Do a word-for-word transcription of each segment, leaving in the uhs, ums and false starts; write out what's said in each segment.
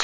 So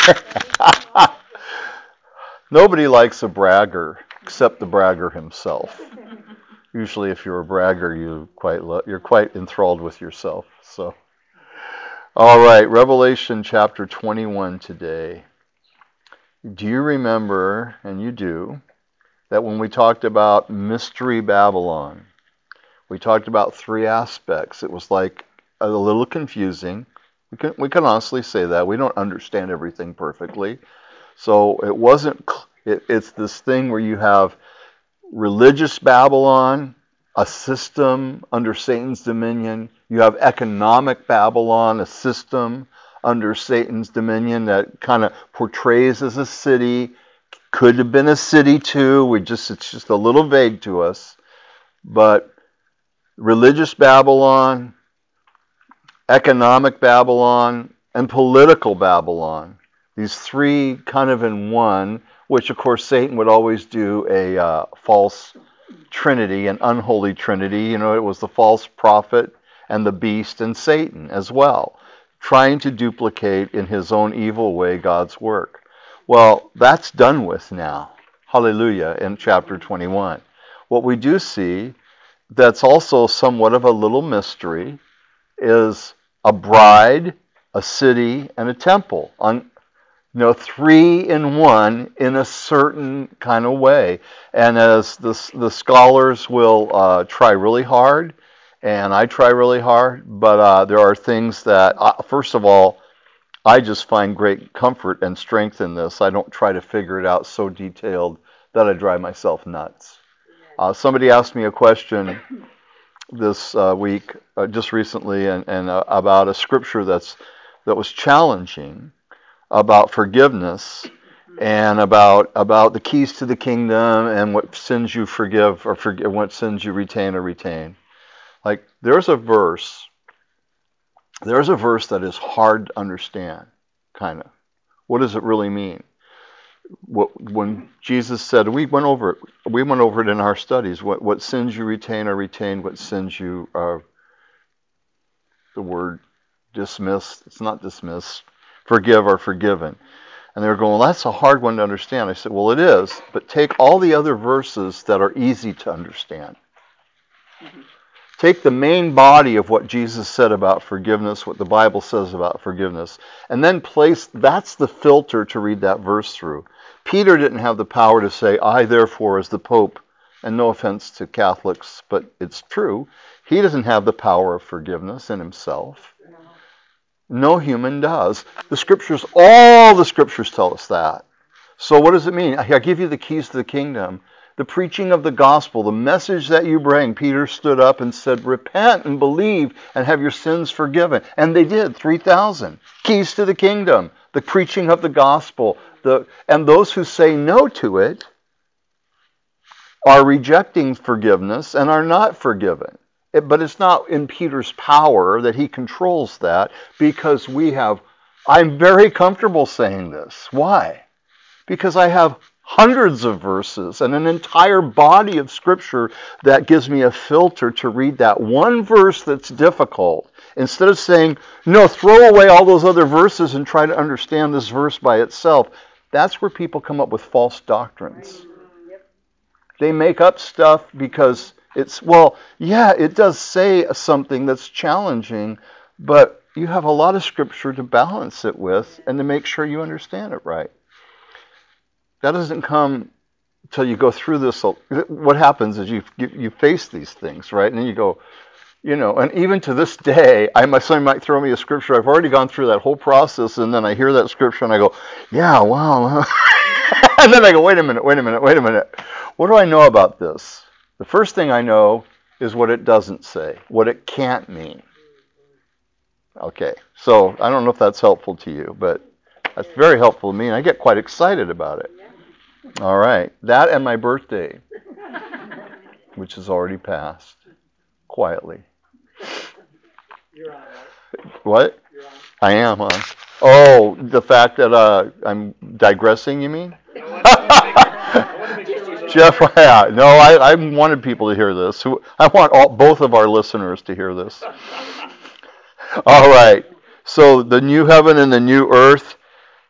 nobody likes a bragger except the bragger himself. Usually, if you're a bragger, you quite lo- you're quite enthralled with yourself. So, all right, Revelation chapter twenty-one today. Do you remember, and you do, that when we talked about Mystery Babylon, we talked about three aspects. It was like a little confusing. We can we can honestly say that we don't understand everything perfectly. So it wasn't. It, it's this thing where you have religious Babylon, a system under Satan's dominion. You have economic Babylon, a system under Satan's dominion that kind of portrays as a city. Could have been a city too. We just it's just a little vague to us. But religious Babylon, economic Babylon, and political Babylon. These three kind of in one, which of course Satan would always do a uh, false trinity, an unholy trinity. You know, it was the false prophet and the beast and Satan as well, trying to duplicate in his own evil way God's work. Well, that's done with now. Hallelujah, in chapter twenty-one. What we do see that's also somewhat of a little mystery is a bride, a city, and a temple. On You know, three in one in a certain kind of way. And as the, the scholars will uh, try really hard, and I try really hard, but uh, there are things that, uh, first of all, I just find great comfort and strength in this. I don't try to figure it out so detailed that I drive myself nuts. Uh, somebody asked me a question this uh, week, uh, just recently, and, and uh, about a scripture that's that was challenging, about forgiveness and about about the keys to the kingdom and what sins you forgive or forgive, what sins you retain or retain. Like there's a verse, there's a verse that is hard to understand, kind of. What does it really mean? What, when Jesus said, we went over it, we went over it in our studies. What what sins you retain are retained. What sins you are, the word dismiss. It's not dismiss. Forgive are forgiven. And they were going, well, that's a hard one to understand. I said, well, it is, but take all the other verses that are easy to understand. Mm-hmm. Take the main body of what Jesus said about forgiveness, what the Bible says about forgiveness, and then place, that's the filter to read that verse through. Peter didn't have the power to say, I therefore as the Pope, and no offense to Catholics, but it's true, he doesn't have the power of forgiveness in himself. No human does. The scriptures, all the scriptures tell us that. So what does it mean? I give you the keys to the kingdom. The preaching of the gospel, the message that you bring. Peter stood up and said, repent and believe and have your sins forgiven. And they did, three thousand. Keys to the kingdom, the preaching of the gospel. The, and those who say no to it are rejecting forgiveness and are not forgiven. It, but it's not in Peter's power that he controls that, because we have, I'm very comfortable saying this. Why? Because I have hundreds of verses and an entire body of scripture that gives me a filter to read that one verse that's difficult. Instead of saying, no, throw away all those other verses and try to understand this verse by itself. That's where people come up with false doctrines. They make up stuff because it's, well, yeah, it does say something that's challenging, but you have a lot of scripture to balance it with and to make sure you understand it right. That doesn't come until you go through this. What happens is you you, you face these things, right? And then you go, you know, and even to this day, I my son might throw me a scripture. I've already gone through that whole process, and then I hear that scripture and I go, yeah, wow. And then I go, wait a minute, wait a minute, wait a minute. What do I know about this? The first thing I know is what it doesn't say, what it can't mean. Okay, so I don't know if that's helpful to you, but that's very helpful to me, and I get quite excited about it. All right, that and my birthday, which has already passed, quietly. You're on, right? What? You're on. I am, huh? Oh, the fact that uh, I'm digressing, you mean? Jeff, yeah, no, I, I wanted people to hear this. I want all, both of our listeners to hear this. All right, so the new heaven and the new earth,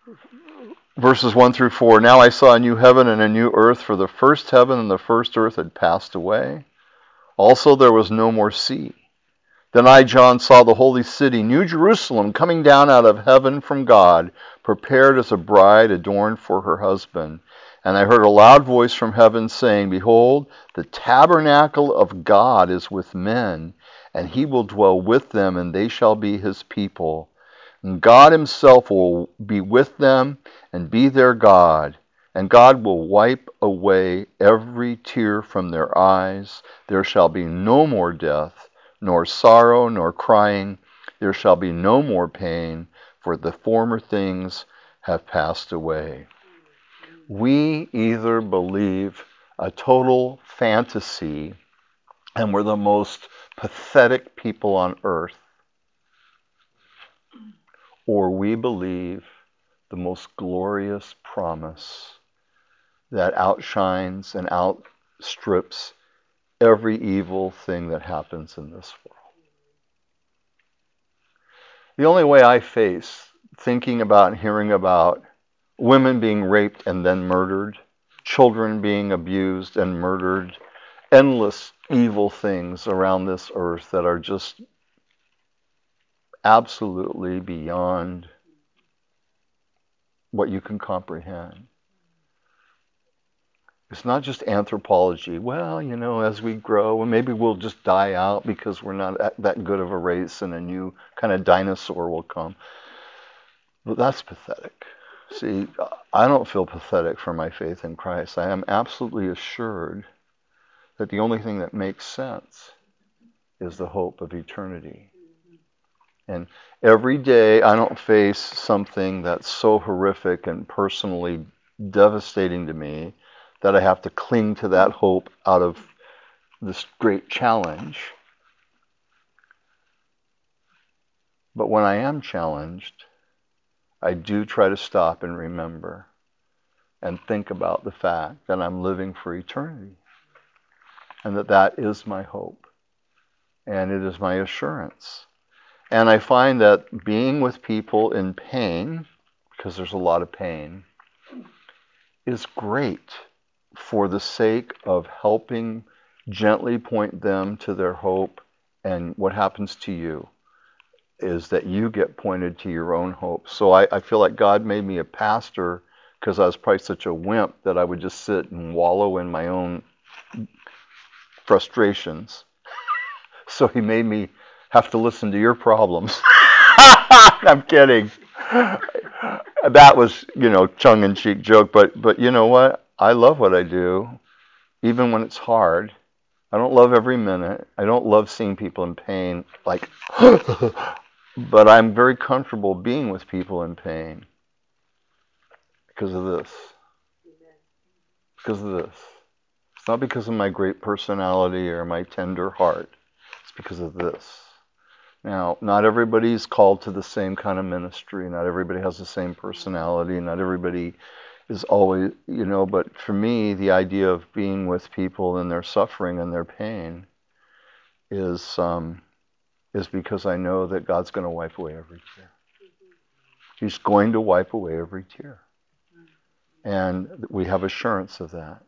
verses one through four. Now I saw a new heaven and a new earth, for the first heaven and the first earth had passed away. Also there was no more sea. Then I, John, saw the holy city, New Jerusalem, coming down out of heaven from God, prepared as a bride adorned for her husband. And I heard a loud voice from heaven saying, Behold, the tabernacle of God is with men, and he will dwell with them, and they shall be his people. And God himself will be with them and be their God. And God will wipe away every tear from their eyes. There shall be no more death, nor sorrow, nor crying. There shall be no more pain, for the former things have passed away. We either believe a total fantasy, and we're the most pathetic people on earth, or we believe the most glorious promise that outshines and outstrips every evil thing that happens in this world. The only way I face thinking about and hearing about women being raped and then murdered, children being abused and murdered, endless evil things around this earth that are just absolutely beyond what you can comprehend. It's not just anthropology. Well, you know, as we grow, and maybe we'll just die out because we're not that good of a race and a new kind of dinosaur will come. But that's pathetic. See, I don't feel pathetic for my faith in Christ. I am absolutely assured that the only thing that makes sense is the hope of eternity. And every day I don't face something that's so horrific and personally devastating to me that I have to cling to that hope out of this great challenge. But when I am challenged, I do try to stop and remember and think about the fact that I'm living for eternity and that that is my hope and it is my assurance. And I find that being with people in pain, because there's a lot of pain, is great for the sake of helping gently point them to their hope. And what happens to you is that you get pointed to your own hope. So I, I feel like God made me a pastor because I was probably such a wimp that I would just sit and wallow in my own frustrations. So he made me have to listen to your problems. I'm kidding. That was, you know, tongue-in-cheek joke, but but you know what? I love what I do, even when it's hard. I don't love every minute. I don't love seeing people in pain, like, but I'm very comfortable being with people in pain because of this. Because of this. It's not because of my great personality or my tender heart. It's because of this. Now, not everybody's called to the same kind of ministry. Not everybody has the same personality. Not everybody is always, you know, but for me, the idea of being with people in their suffering and their pain is um, is because I know that God's going to wipe away every tear. He's going to wipe away every tear. And we have assurance of that.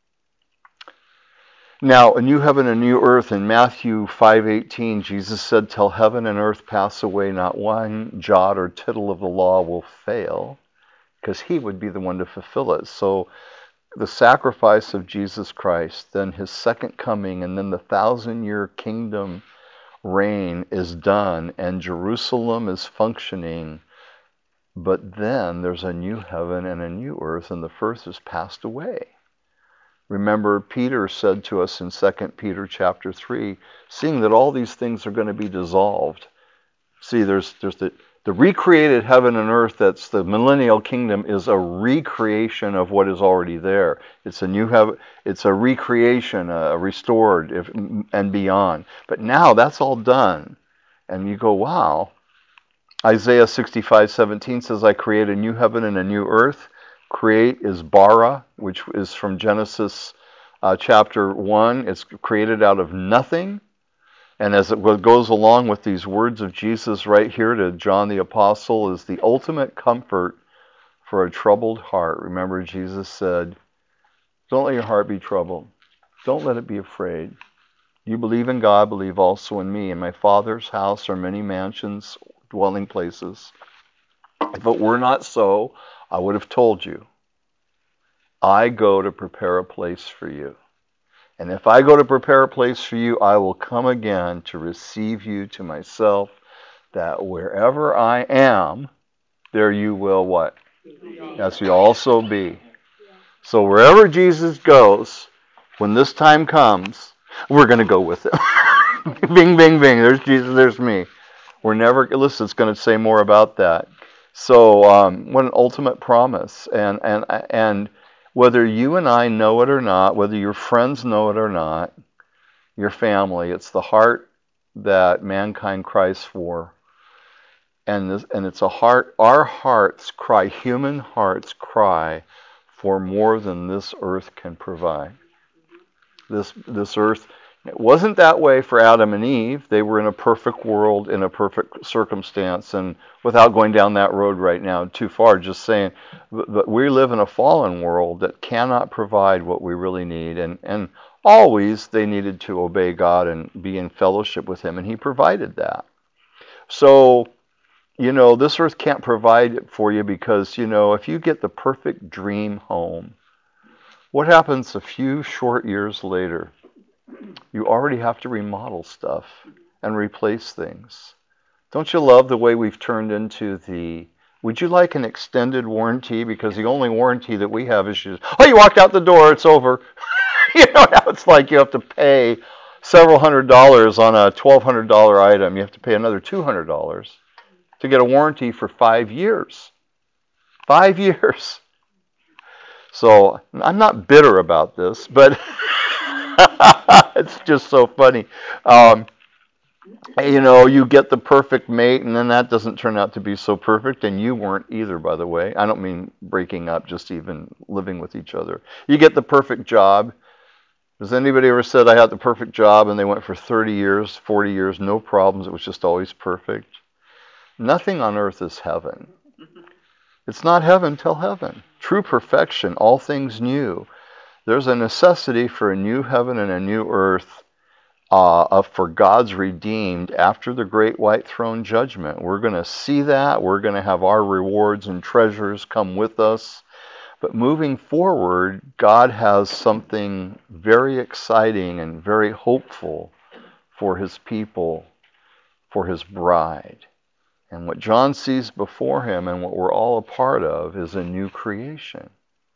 Now, a new heaven and a new earth. In Matthew five eighteen, Jesus said, "Till heaven and earth pass away, not one jot or tittle of the law will fail," because he would be the one to fulfill it. So the sacrifice of Jesus Christ, then his second coming, and then the thousand-year kingdom reign is done, and Jerusalem is functioning. But then there's a new heaven and a new earth, and the first has passed away. Remember, Peter said to us in Second Peter chapter three, seeing that all these things are going to be dissolved. See, there's there's the, the recreated heaven and earth that's the millennial kingdom is a recreation of what is already there. It's a new heaven, it's a recreation, a restored if, and beyond. But now that's all done. And you go, wow. Isaiah sixty-five seventeen says, "I create a new heaven and a new earth." Create is bara, which is from Genesis uh, chapter one. It's created out of nothing. And as it goes along with these words of Jesus right here to John the Apostle, is the ultimate comfort for a troubled heart. Remember, Jesus said, don't let your heart be troubled. Don't let it be afraid. You believe in God, believe also in me. In my Father's house are many mansions, dwelling places. If it were not so, I would have told you. I go to prepare a place for you. And if I go to prepare a place for you, I will come again to receive you to myself, that wherever I am, there you will what? Yes, you also be. So wherever Jesus goes, when this time comes, we're going to go with him. Bing, bing, bing. There's Jesus, there's me. We're never, listen, it's going to say more about that. So um, what an ultimate promise. And, and, and whether you and I know it or not, whether your friends know it or not, your family, it's the heart that mankind cries for. And this, and it's a heart, our hearts cry, human hearts cry for more than this earth can provide. This this earth, it wasn't that way for Adam and Eve. They were in a perfect world, in a perfect circumstance, and without going down that road right now too far, just saying, but we live in a fallen world that cannot provide what we really need, and, and always they needed to obey God and be in fellowship with him, and he provided that. So, you know, this earth can't provide it for you because, you know, if you get the perfect dream home, what happens a few short years later? You already have to remodel stuff and replace things. Don't you love the way we've turned into the, would you like an extended warranty? Because the only warranty that we have is just, oh, you walked out the door, it's over. You know, now it's like you have to pay several hundred dollars on a twelve hundred dollars item. You have to pay another two hundred dollars to get a warranty for five years. Five years. So I'm not bitter about this, but it's just so funny. Um, you know, you get the perfect mate, and then that doesn't turn out to be so perfect, and you weren't either, by the way. I don't mean breaking up, just even living with each other. You get the perfect job. Has anybody ever said, I had the perfect job, and they went for thirty years, forty years, no problems, it was just always perfect? Nothing on earth is heaven. It's not heaven till heaven. True perfection, all things new. There's a necessity for a new heaven and a new earth uh, for God's redeemed after the great white throne judgment. We're going to see that. We're going to have our rewards and treasures come with us. But moving forward, God has something very exciting and very hopeful for his people, for his bride. And what John sees before him and what we're all a part of is a new creation.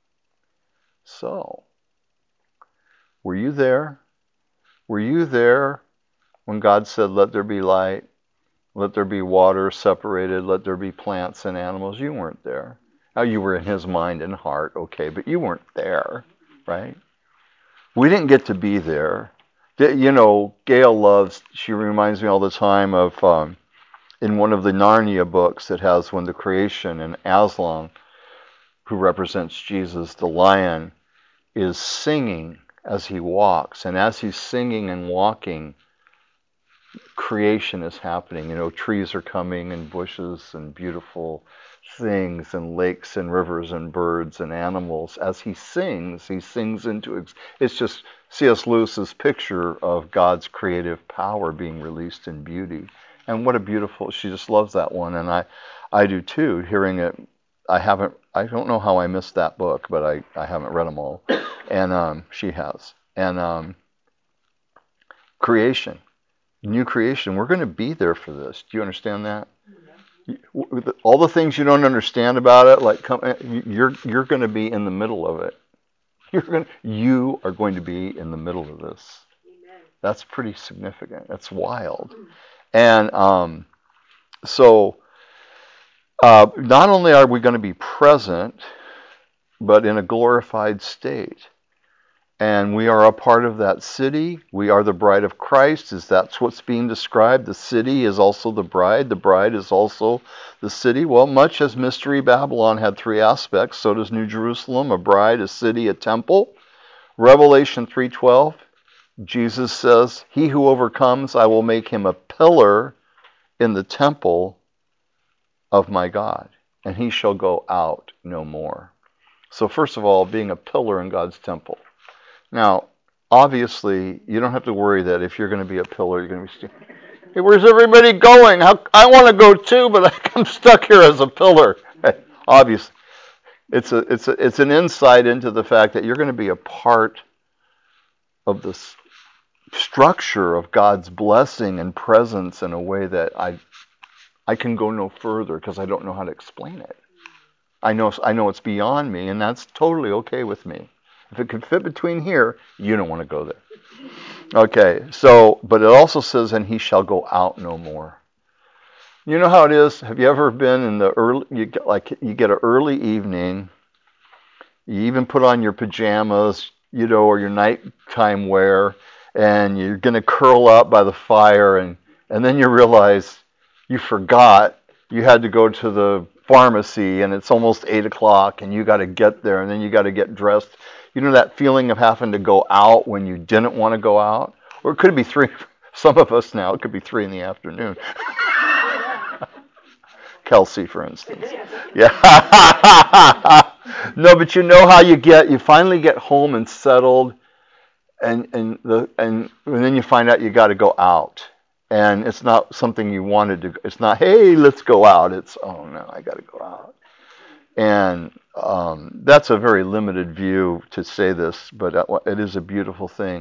So, were you there? Were you there when God said, let there be light, let there be water separated, let there be plants and animals? You weren't there. Now, you were in his mind and heart, okay, but you weren't there, right? We didn't get to be there. You know, Gail loves, she reminds me all the time of, um, in one of the Narnia books that has when the creation, and Aslan, who represents Jesus, the lion, is singing as he walks. And as he's singing and walking, creation is happening. You know, trees are coming and bushes and beautiful things and lakes and rivers and birds and animals. As he sings, he sings into, it's just C S Lewis's picture of God's creative power being released in beauty. And what a beautiful, she just loves that one. And I, I do too, hearing it. I haven't, I don't know how I missed that book, but I, I haven't read them all. And um, she has. And um, creation, new creation, we're going to be there for this. Do you understand that? Yeah. All the things you don't understand about it, like come, you're you're going to be in the middle of it. You're going, you are going to be in the middle of this. Amen. That's pretty significant. That's wild. And um, so uh, not only are we going to be present, but in a glorified state. And we are a part of that city. We are the bride of Christ. Is that's what's being described? The city is also the bride. The bride is also the city. Well, much as Mystery Babylon had three aspects, so does New Jerusalem, a bride, a city, a temple. Revelation three twelve, Jesus says, he who overcomes, I will make him a pillar in the temple of my God. and he shall go out no more. So first of all, being a pillar in God's temple. Now, obviously, you don't have to worry that if you're going to be a pillar, you're going to be st- hey, where's everybody going? How, I want to go too, but I'm stuck here as a pillar. Obviously, it's a it's a it's an insight into the fact that you're going to be a part of this structure of God's blessing and presence in a way that I I can go no further because I don't know how to explain it. I know I know it's beyond me, and that's totally okay with me. If it can fit between here, you don't want to go there. Okay, so, but it also says, and he shall go out no more. You know how it is? Have you ever been in the early, you get like, you get an early evening, you even put on your pajamas, you know, or your nighttime wear, and you're going to curl up by the fire, and, and then you realize you forgot you had to go to the pharmacy, and it's almost eight o'clock, and you got to get there, and then you got to get dressed. You know that feeling of having to go out when you didn't want to go out? Or it could be three, some of us now, it could be three in the afternoon. Kelsey, for instance. Yeah. No, but you know how you get, you finally get home and settled, and and the and, and then you find out you got to go out. And it's not something you wanted to, it's not, hey, let's go out. It's, oh no, I got to go out. And um, that's a very limited view to say this, but it is a beautiful thing.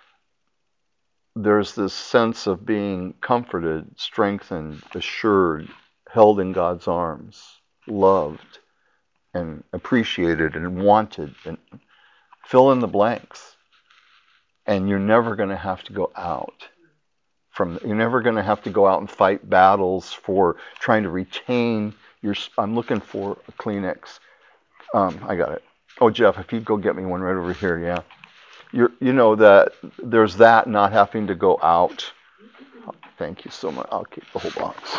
There's this sense of being comforted, strengthened, assured, held in God's arms, loved, and appreciated, and wanted, and fill in the blanks. And you're never going to have to go out. From, you're never going to have to go out and fight battles for trying to retain your. I'm looking for a Kleenex. Um, I got it. Oh, Jeff, if you'd go get me one right over here, yeah. You're, you know that there's that not having to go out. Thank you so much. I'll keep the whole box.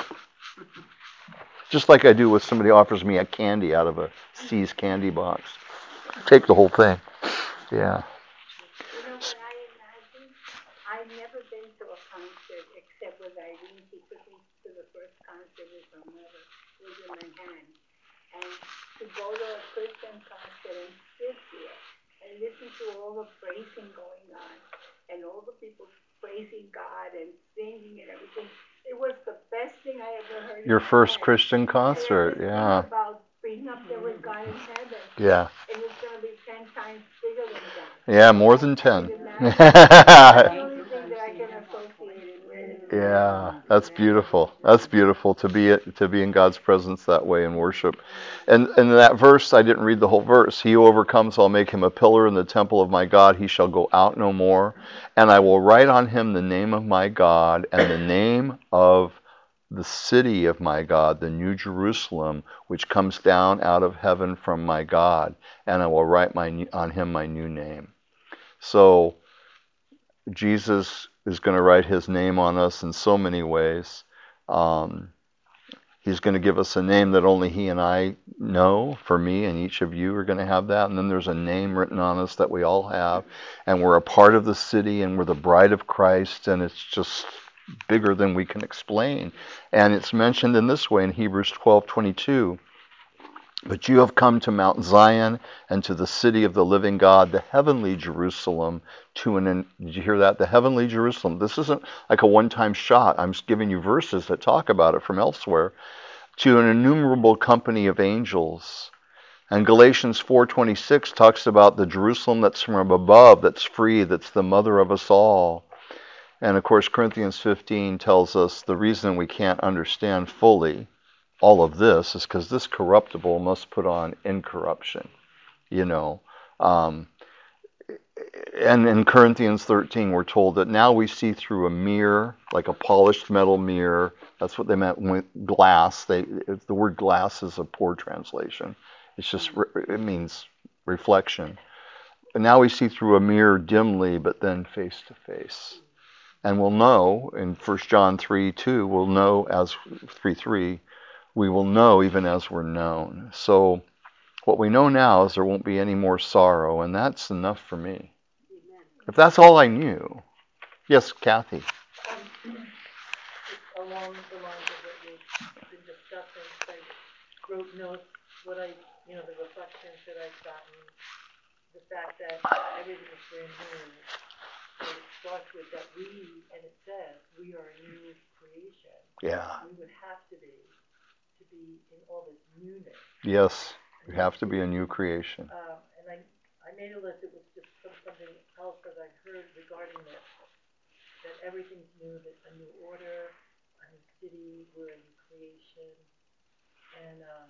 Just like I do when somebody offers me a candy out of a C's candy box. Take the whole thing. Yeah. You know what I imagine? I've never been to a concert except with Irene. She took me to the first concert with her mother. It was in Manhattan. And to go to a Christian concert and sit there and listen to all the praising going on and all the people praising God and singing and everything. It was the best thing I ever heard. Your first Christian concert, yeah. About being up there with God in heaven. Yeah. And it's going to be ten times bigger than that. Yeah, more than ten. That's the only thing that I can associate it with. Yeah, that's beautiful. That's beautiful to be to be in God's presence that way in worship. And and that verse, I didn't read the whole verse. He who overcomes, I'll make him a pillar in the temple of my God. He shall go out no more. And I will write on him the name of my God and the name of the city of my God, the New Jerusalem, which comes down out of heaven from my God. And I will write my on him my new name. So Jesus is going to write his name on us in so many ways. Um, he's going to give us a name that only he and I know. For me, and each of you are going to have that. And then there's a name written on us that we all have. And we're a part of the city, and we're the bride of Christ. And it's just bigger than we can explain. And it's mentioned in this way in Hebrews twelve twenty-two. But you have come to Mount Zion and to the city of the living God, the heavenly Jerusalem, to an, did you hear that? The heavenly Jerusalem. This isn't like a one-time shot. I'm just giving you verses that talk about it from elsewhere. To an innumerable company of angels. And Galatians four twenty-six talks about the Jerusalem that's from above, that's free, that's the mother of us all. And of course, Corinthians fifteen tells us the reason we can't understand fully all of this is because this corruptible must put on incorruption, you know. Um, and in Corinthians thirteen, we're told that now we see through a mirror, like a polished metal mirror. That's what they meant with glass. They, the word glass is a poor translation. It's just, it means reflection. And now we see through a mirror dimly, but then face to face. And we'll know in First John three two, we'll know as three three, we will know even as we're known. So what we know now is there won't be any more sorrow, and that's enough for me. Amen. If that's all I knew. Yes, Kathy. Um, along the lines of what you've been discussing, say, wrote notes, what I, you know, the reflections that I've gotten, the fact that everything is brand new. I was struck with that we, and it says, we are a new creation. Yeah. We would have to be, to be in all this newness. Yes, we have to be a new creation. Um, and I, I made a list. It was just from something else that I heard regarding this, that everything's new, that a new order, a new city, we're a new creation. And um,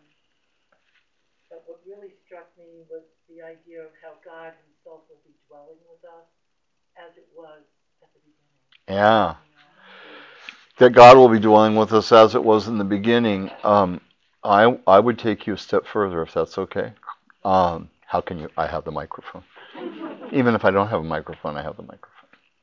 but what really struck me was the idea of how God himself will be dwelling with us as it was at the beginning. Yeah. You know? That God will be dwelling with us as it was in the beginning. Um, I I would take you a step further if that's okay. Um, how can you? I have the microphone. Even if I don't have a microphone, I have the microphone.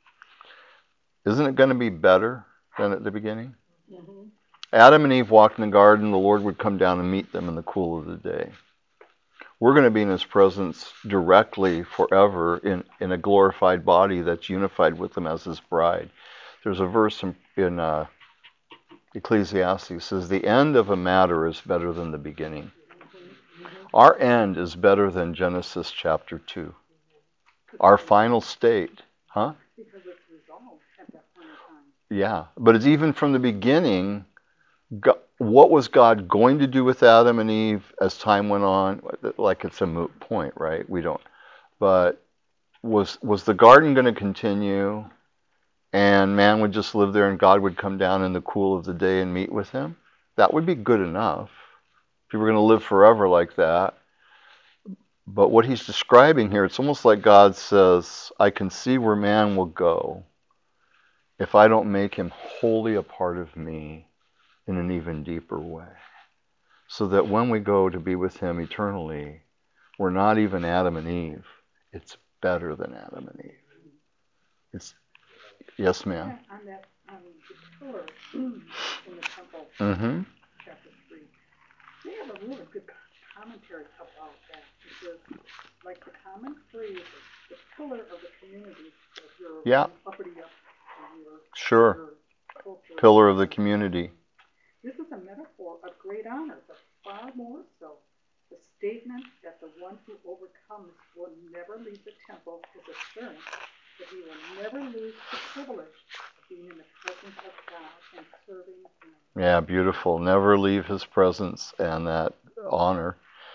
Isn't it going to be better than at the beginning? Mm-hmm. Adam and Eve walked in the garden. The Lord would come down and meet them in the cool of the day. We're going to be in his presence directly forever in, in a glorified body that's unified with him as his bride. There's a verse in, in uh, Ecclesiastes says, the end of a matter is better than the beginning. Our end is better than Genesis chapter two. Our final state, huh? Because it's resolved at that point in time. Yeah, but it's even from the beginning, God, what was God going to do with Adam and Eve as time went on? Like it's a moot point, right? We don't. But was was the garden going to continue, and man would just live there, and God would come down in the cool of the day and meet with him? That would be good enough. If you were going to live forever like that. But what he's describing here, it's almost like God says, I can see where man will go if I don't make him wholly a part of me in an even deeper way. So that when we go to be with him eternally, we're not even Adam and Eve. It's better than Adam and Eve. It's yes, ma'am. Yeah, on that, on the pillar in the temple, Mm-hmm. chapter three, they have a really good commentary about that. Because, like the common phrase, the pillar of the community, so if you're Yeah. uppity up in your, Sure. your culture, Pillar of the community. this is a metaphor of great honor, but far more so. The statement that the one who overcomes will never leave the temple is assurance that he will never lose the privilege of being in the presence of God and serving him. Yeah, beautiful. Never leave his presence and that honor.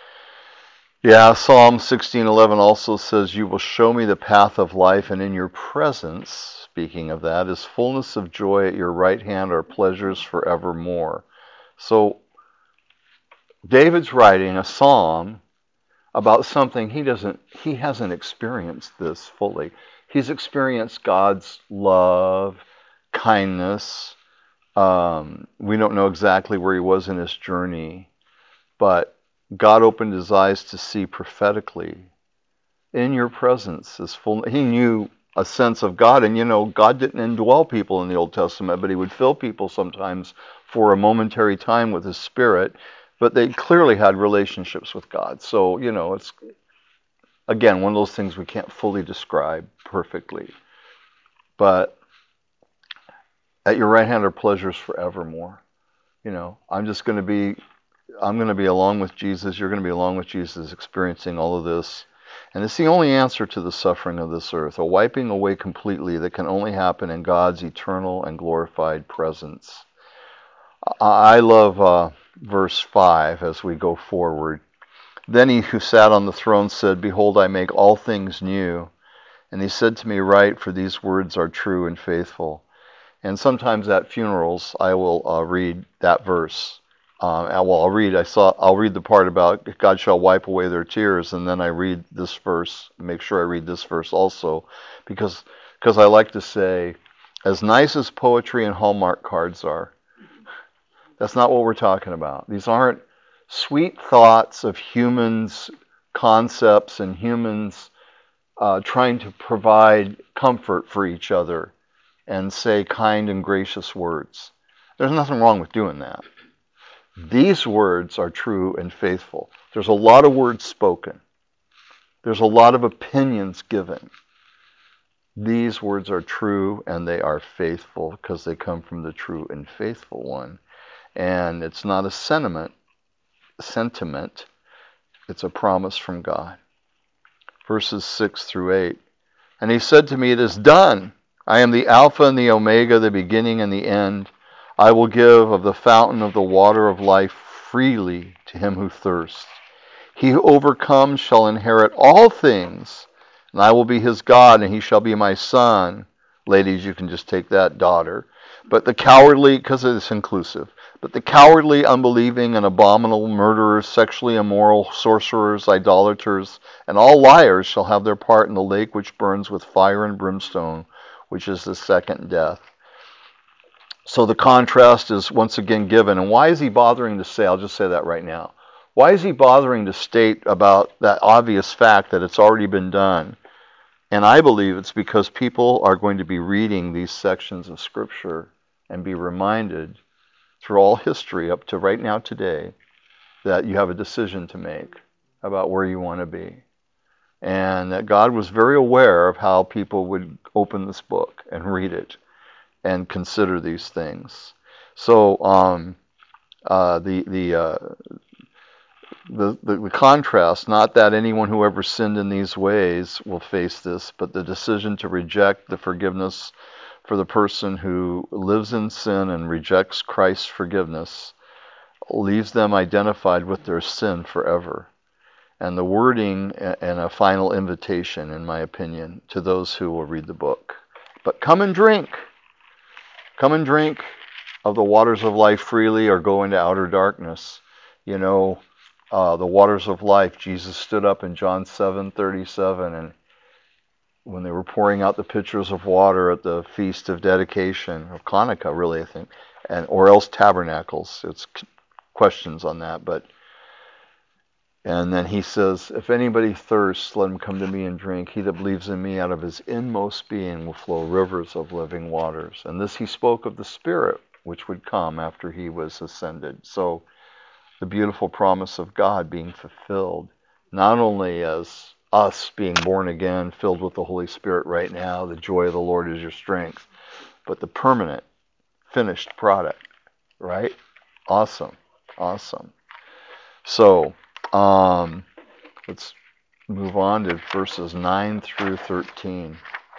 Yeah, Psalm sixteen eleven also says, you will show me the path of life, and in your presence, speaking of that, is fullness of joy. At your right hand are pleasures forevermore. So David's writing a psalm about something he doesn't, he hasn't experienced this fully. He's experienced God's love, kindness. Um, we don't know exactly where he was in his journey, but God opened his eyes to see prophetically. In your presence is full. He knew a sense of God, and you know, God didn't indwell people in the Old Testament, but he would fill people sometimes for a momentary time with his Spirit. But they clearly had relationships with God. So, you know, it's, again, one of those things we can't fully describe perfectly. But at your right hand are pleasures forevermore. You know, I'm just going to be, I'm going to be along with Jesus. You're going to be along with Jesus, experiencing all of this. And it's the only answer to the suffering of this earth, a wiping away completely that can only happen in God's eternal and glorified presence. I love uh, verse five as we go forward. Then he who sat on the throne said, behold, I make all things new. And he said to me, write, for these words are true and faithful. And sometimes at funerals, I will uh, read that verse. Um, and, well, I'll read. I saw. I'll read the part about God shall wipe away their tears, and then I read this verse. Make sure I read this verse also, because because I like to say, as nice as poetry and Hallmark cards are, that's not what we're talking about. These aren't sweet thoughts of humans, concepts, and humans uh, trying to provide comfort for each other and say kind and gracious words. There's nothing wrong with doing that. These words are true and faithful. There's a lot of words spoken. There's a lot of opinions given. These words are true and they are faithful because they come from the true and faithful one. And it's not a sentiment. sentiment. It's a promise from God. Verses six through eight. And he said to me, it is done. I am the Alpha and the Omega, the beginning and the end. I will give of the fountain of the water of life freely to him who thirsts. He who overcomes shall inherit all things, and I will be his God, and he shall be my son. Ladies, you can just take that, daughter. But the cowardly, because it's inclusive, but the cowardly, unbelieving, and abominable murderers, sexually immoral, sorcerers, idolaters, and all liars shall have their part in the lake which burns with fire and brimstone, which is the second death. So the contrast is once again given. And why is he bothering to say, I'll just say that right now. Why is he bothering to state about that obvious fact that it's already been done? And I believe it's because people are going to be reading these sections of Scripture and be reminded through all history up to right now today that you have a decision to make about where you want to be. And that God was very aware of how people would open this book and read it and consider these things. So um, uh, the the, uh, the the the contrast, not that anyone who ever sinned in these ways will face this, but the decision to reject the forgiveness for the person who lives in sin and rejects Christ's forgiveness leaves them identified with their sin forever. And the wording and a final invitation, in my opinion, to those who will read the book. But come and drink. Come and drink of the waters of life freely, or go into outer darkness. You know, uh, the waters of life. Jesus stood up in John seven thirty-seven, and when they were pouring out the pitchers of water at the Feast of Dedication, of Hanukkah, really, I think, and or else Tabernacles. It's questions on that, but and then he says, if anybody thirsts, let him come to me and drink. He that believes in me, out of his inmost being will flow rivers of living waters. And this he spoke of the Spirit, which would come after he was ascended. So the beautiful promise of God being fulfilled, not only as us being born again, filled with the Holy Spirit right now, the joy of the Lord is your strength, but the permanent, finished product, right? Awesome, awesome. So, um, let's move on to verses nine through thirteen.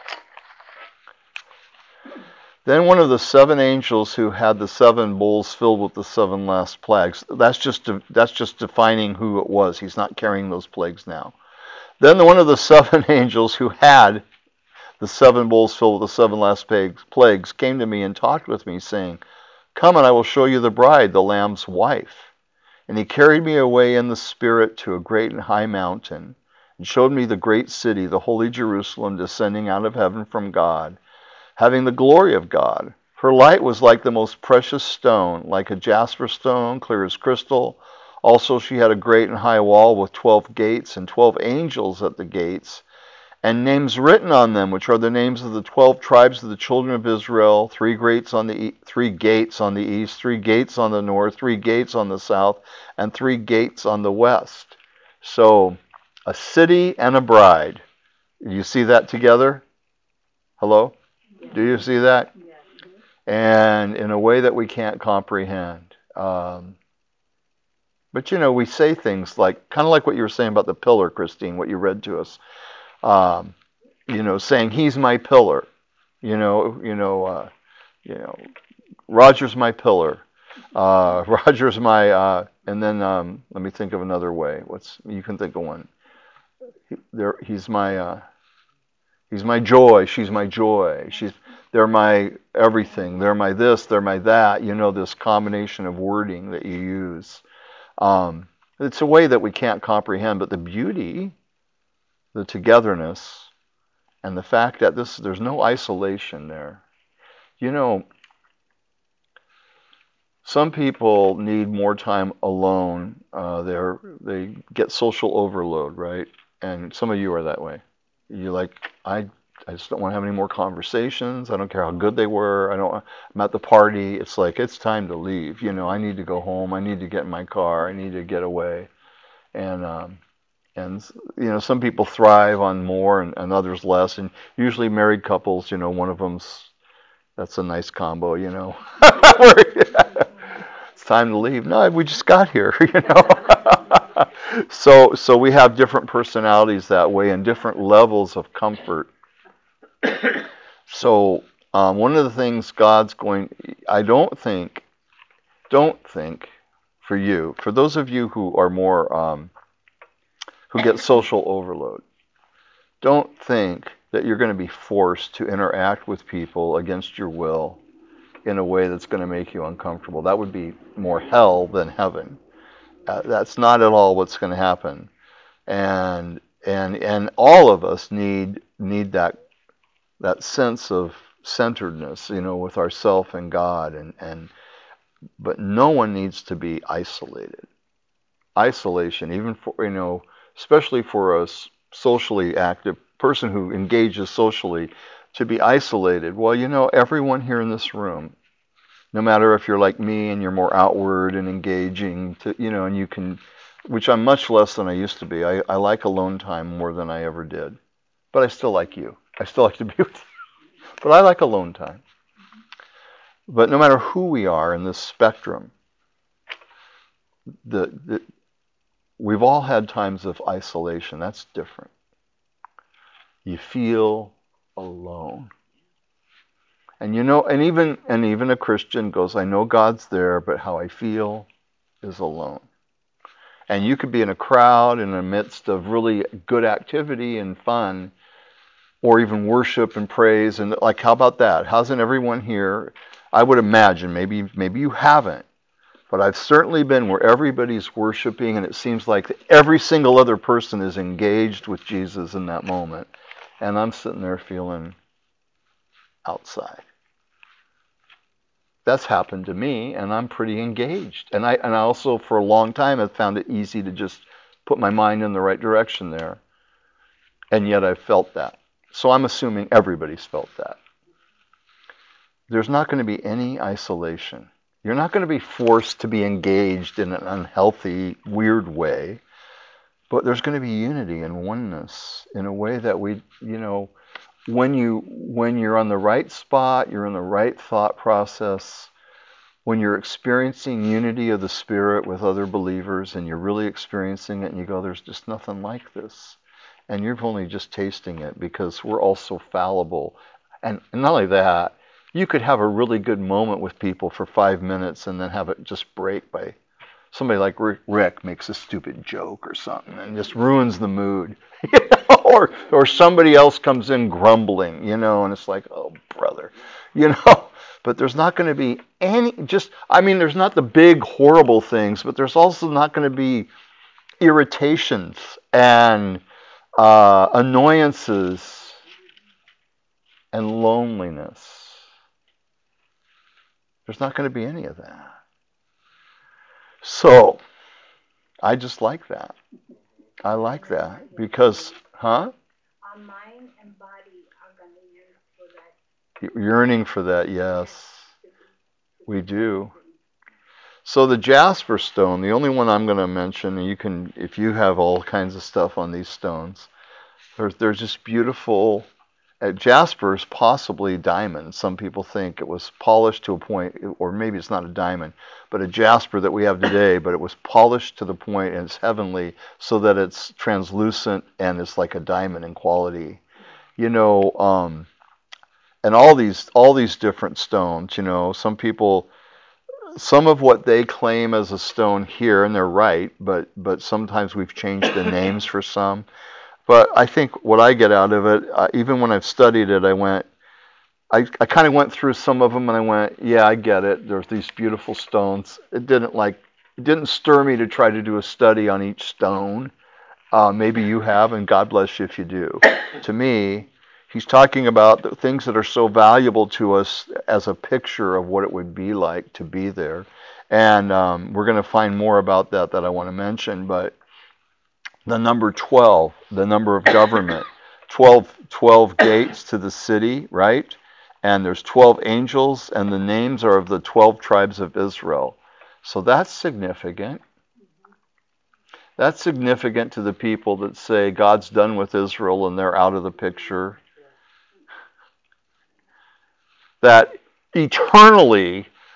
Then one of the seven angels who had the seven bowls filled with the seven last plagues. That's just that's just defining who it was. He's not carrying those plagues now. Then one of the seven angels who had the seven bowls filled with the seven last plagues came to me and talked with me, saying, come and I will show you the bride, the Lamb's wife. And he carried me away in the Spirit to a great and high mountain, and showed me the great city, the holy Jerusalem, descending out of heaven from God, having the glory of God. Her light was like the most precious stone, like a jasper stone, clear as crystal. Also she had a great and high wall with twelve gates, and twelve angels at the gates, and names written on them, which are the names of the twelve tribes of the children of Israel. Three gates on the e- three gates on the east, three gates on the north, three gates on the south, and three gates on the west. So, a city and a bride. You see that together? Hello? Yeah. Do you see that? Yeah. And in a way that we can't comprehend. Um, but you know, we say things like, kind of like what you were saying about the pillar, Christine, what you read to us. Um, you know, saying he's my pillar. You know, you know, uh, you know, Roger's my pillar. Uh, Roger's my, uh, and then um, let me think of another way. What's you can think of one. He, there, he's my, uh, he's my joy. She's my joy. She's, they're my everything. They're my this. They're my that. You know, this combination of wording that you use. Um, it's a way that we can't comprehend, but the beauty, the togetherness, and the fact that this there's no isolation there. You know, some people need more time alone. Uh, they're they get social overload, right? And some of you are that way. You like, I I just don't want to have any more conversations. I don't care how good they were. I don't. I'm at the party. It's like it's time to leave. You know, I need to go home. I need to get in my car. I need to get away. And um, And, you know, some people thrive on more and, and others less. And usually married couples, you know, one of them's, that's a nice combo, you know. time to leave. No, we just got here, you know. so so we have different personalities that way and different levels of comfort. So um, one of the things God's going, I don't think, don't think for you, for those of you who are more, um, who get social overload, don't think that you're going to be forced to interact with people against your will in a way that's going to make you uncomfortable. That would be more hell than heaven. Uh, that's not at all what's going to happen. And and and all of us need need that that sense of centeredness, you know, with ourself and God, and and but no one needs to be isolated. Isolation, even for, you know, especially for a socially active person who engages socially, to be isolated. Well, you know, everyone here in this room, no matter if you're like me and you're more outward and engaging, to, you know, and you can, which I'm much less than I used to be. I, I like alone time more than I ever did. But I still like you. I still like to be with you. But I like alone time. But no matter who we are in this spectrum, the, the we've all had times of isolation. That's different. You feel alone. And you know, and even and even a Christian goes, I know God's there, but how I feel is alone. And you could be in a crowd in the midst of really good activity and fun, or even worship and praise, and like, how about that? Hasn't everyone here? I would imagine, maybe maybe you haven't, but I've certainly been where everybody's worshiping, and it seems like every single other person is engaged with Jesus in that moment, and I'm sitting there feeling outside. That's happened to me, and I'm pretty engaged. And I and I also, for a long time, have found it easy to just put my mind in the right direction there. And yet I've felt that. So I'm assuming everybody's felt that. There's not going to be any isolation. You're not going to be forced to be engaged in an unhealthy, weird way. But there's going to be unity and oneness in a way that we, you know, when you when you're on the right spot, you're in the right thought process, when you're experiencing unity of the Spirit with other believers and you're really experiencing it and you go, there's just nothing like this. And you're only just tasting it because we're all so fallible. And, and not only that, you could have a really good moment with people for five minutes and then have it just break by somebody like Rick, Rick makes a stupid joke or something and just ruins the mood. You know? or or somebody else comes in grumbling, you know, and it's like, oh, brother, you know. But there's not going to be any, just, I mean, there's not the big horrible things, but there's also not going to be irritations and uh, annoyances and loneliness. There's not going to be any of that. So, I just like that. I like that because, huh? Our mind and body are going to yearn for that. Yearning for that, yes. We do. So the jasper stone, the only one I'm going to mention, and you can, if you have all kinds of stuff on these stones, there's, there's just beautiful, uh, jasper is possibly diamond. Some people think it was polished to a point, or maybe it's not a diamond, but a jasper that we have today, but it was polished to the point and it's heavenly so that it's translucent and it's like a diamond in quality. You know, um, and all these, all these different stones, you know, some people, some of what they claim as a stone here, and they're right, but but sometimes we've changed the names for some. But I think what I get out of it, uh, even when I've studied it, I went, I, I kind of went through some of them and I went, yeah, I get it. There's these beautiful stones. It didn't like, it didn't stir me to try to do a study on each stone. Uh, maybe you have, and God bless you if you do. To me, he's talking about the things that are so valuable to us as a picture of what it would be like to be there. And um, we're going to find more about that that I want to mention. But the number twelve, the number of government, twelve, twelve gates to the city, right? And there's twelve angels, and the names are of the twelve tribes of Israel. So that's significant. That's significant to the people that say God's done with Israel and they're out of the picture. That eternally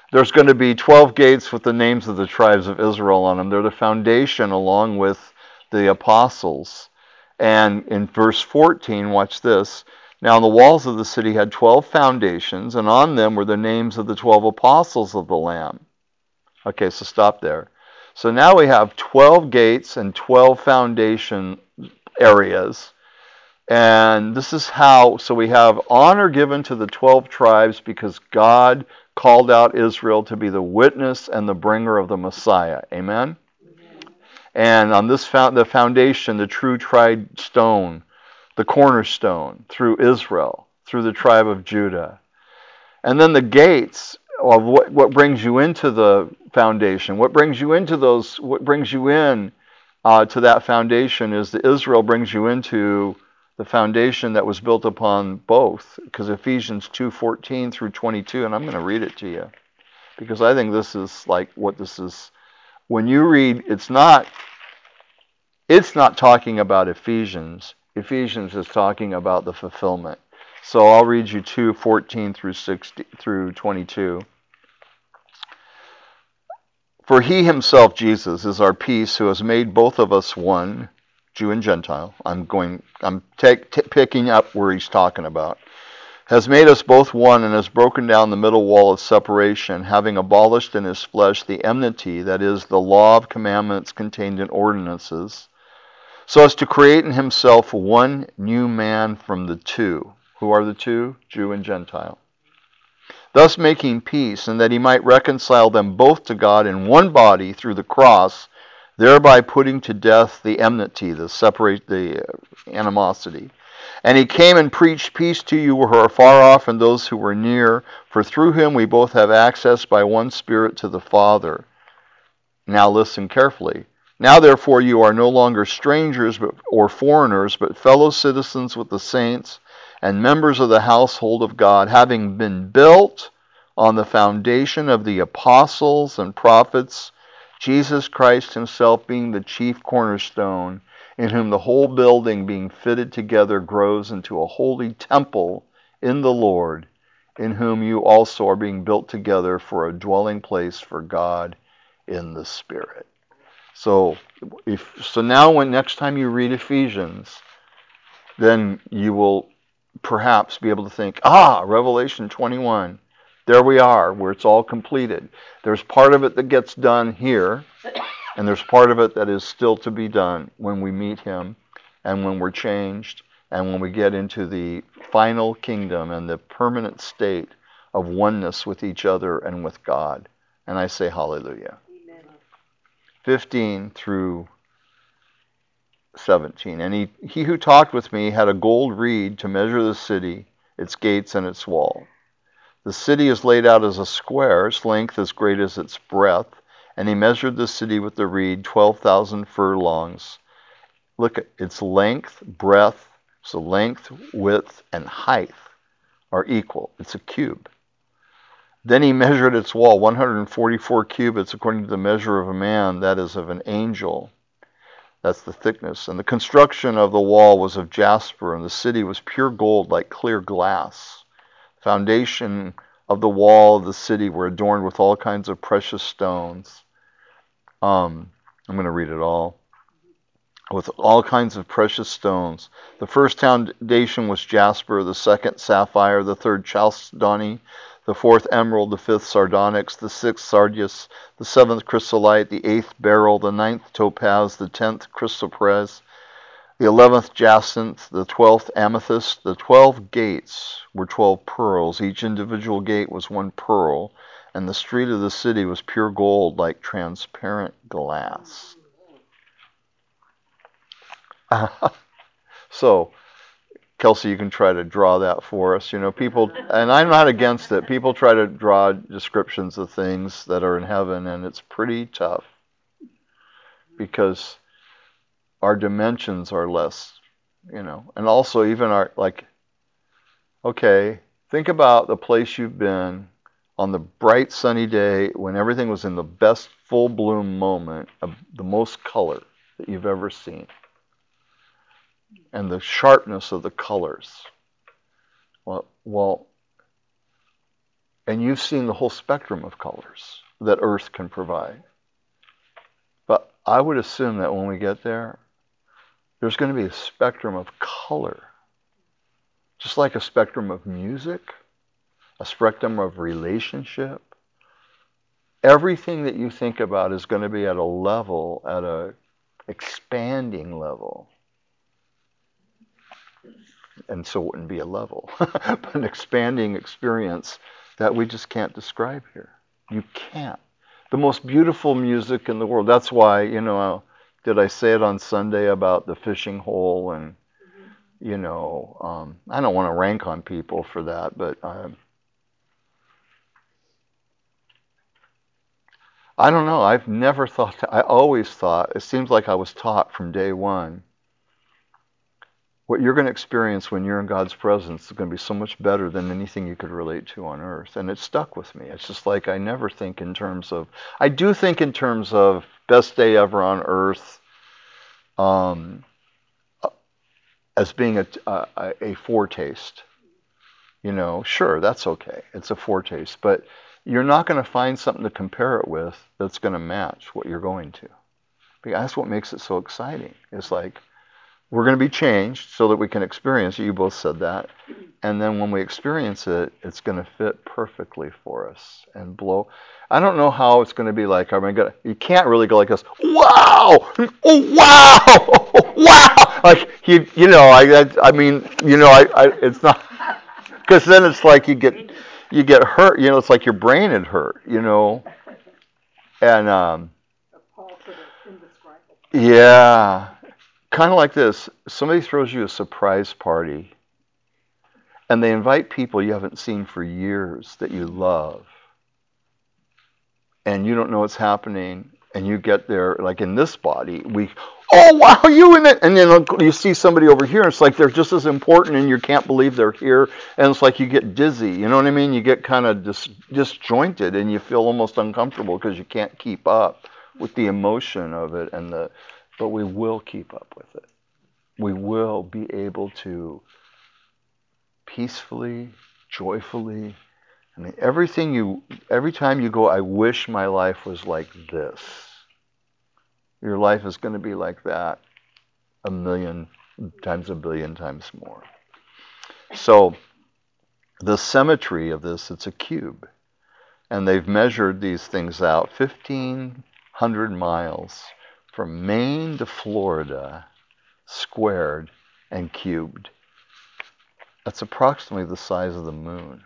There's going to be twelve gates with the names of the tribes of Israel on them. They're the foundation along with the apostles. And in verse fourteen, watch this. Now the walls of the city had twelve foundations, and on them were the names of the twelve apostles of the Lamb. Okay, so stop there. So now we have twelve gates and twelve foundation areas. And this is how, so we have honor given to the twelve tribes because God called out Israel to be the witness and the bringer of the Messiah. Amen? Amen. And on this found, the foundation, the true tried stone, the cornerstone, through Israel, through the tribe of Judah. And then the gates of what, what brings you into the foundation, what brings you into those, what brings you in uh, to that foundation is that Israel brings you into the foundation that was built upon both, because Ephesians two fourteen through twenty-two, and I'm going to read it to you, because I think this is like what this is. When you read, it's not, it's not talking about Ephesians. Ephesians is talking about the fulfillment. So I'll read you two fourteen through sixty through twenty-two. For he himself, Jesus, is our peace, who has made both of us one, Jew and Gentile. I'm going. I'm take, t- picking up where he's talking about. Has made us both one and has broken down the middle wall of separation, having abolished in his flesh the enmity, that is, the law of commandments contained in ordinances, so as to create in himself one new man from the two. Who are the two? Jew and Gentile. Thus making peace, and that he might reconcile them both to God in one body through the cross, thereby putting to death the enmity, the separate, the animosity. And he came and preached peace to you who are far off and those who were near, for through him we both have access by one Spirit to the Father. Now listen carefully. Now therefore you are no longer strangers but, or foreigners, but fellow citizens with the saints and members of the household of God, having been built on the foundation of the apostles and prophets, Jesus Christ himself being the chief cornerstone, in whom the whole building being fitted together grows into a holy temple in the Lord, in whom you also are being built together for a dwelling place for God in the Spirit. So, if so now when next time you read Ephesians, then you will perhaps be able to think, ah, Revelation twenty-one, there we are, where it's all completed. There's part of it that gets done here, and there's part of it that is still to be done when we meet him, and when we're changed, and when we get into the final kingdom and the permanent state of oneness with each other and with God. And I say hallelujah. Amen. fifteen through seventeen. And he, he who talked with me had a gold reed to measure the city, its gates, and its wall. The city is laid out as a square, its length as great as its breadth. And he measured the city with the reed, twelve thousand furlongs. Look at its length, breadth, so length, width, and height are equal. It's a cube. Then he measured its wall, one hundred forty-four cubits, according to the measure of a man, that is, of an angel. That's the thickness. And the construction of the wall was of jasper, and the city was pure gold like clear glass. The foundation of the wall of the city were adorned with all kinds of precious stones. Um, I'm going to read it all. With all kinds of precious stones. The first foundation was jasper, the second sapphire, the third chalcedony, the fourth emerald, the fifth sardonyx, the sixth sardius, the seventh chrysolite, the eighth beryl, the ninth topaz, the tenth chrysoprase, the eleventh jacinth, the twelfth amethyst. The twelve gates were twelve pearls. Each individual gate was one pearl, and the street of the city was pure gold like transparent glass. So, Kelsey, you can try to draw that for us. You know, people, and I'm not against it, people try to draw descriptions of things that are in heaven, and it's pretty tough because our dimensions are less, you know, and also even our, like, okay, think about the place you've been on the bright sunny day when everything was in the best full bloom moment of the most color that you've ever seen. And the sharpness of the colors. Well, well, and you've seen the whole spectrum of colors that Earth can provide. But I would assume that when we get there, there's going to be a spectrum of color, just like a spectrum of music, a spectrum of relationship. Everything that you think about is going to be at a level, at a expanding level. And so it wouldn't be a level, but an expanding experience that we just can't describe here. You can't. The most beautiful music in the world. That's why, you know, did I say it on Sunday about the fishing hole? And, you know, um, I don't want to rank on people for that, but um, I don't know. I've never thought, to, I always thought, it seems like I was taught from day one, what you're going to experience when you're in God's presence is going to be so much better than anything you could relate to on earth. And it stuck with me. It's just like I never think in terms of, I do think in terms of best day ever on earth um, as being a, a, a foretaste. You know, sure, that's okay. It's a foretaste. But you're not going to find something to compare it with that's going to match what you're going to. Because that's what makes it so exciting. It's like, we're going to be changed so that we can experience it. You both said that. And then when we experience it, it's going to fit perfectly for us and blow. I don't know how it's going to be like. I mean, you can't really go like this. Wow! Oh, wow! Wow! Like, you, you know, I, I, I mean, you know, I, I it's not, because then it's like you get, you get hurt. You know, it's like your brain had hurt, you know. And, um, yeah. Kind of like this, somebody throws you a surprise party and they invite people you haven't seen for years that you love. And you don't know what's happening. And you get there, like in this body, we, oh, wow, you in it. And then you see somebody over here, and it's like they're just as important and you can't believe they're here. And it's like you get dizzy, you know what I mean? You get kind of dis- disjointed and you feel almost uncomfortable because you can't keep up with the emotion of it. And the, but we will keep up with it. We will be able to peacefully, joyfully, I mean, everything you, every time you go, I wish my life was like this. Your life is going to be like that a million times, a billion times more. So the symmetry of this, it's a cube. And they've measured these things out, fifteen hundred miles from Maine to Florida, squared and cubed. That's approximately the size of the moon.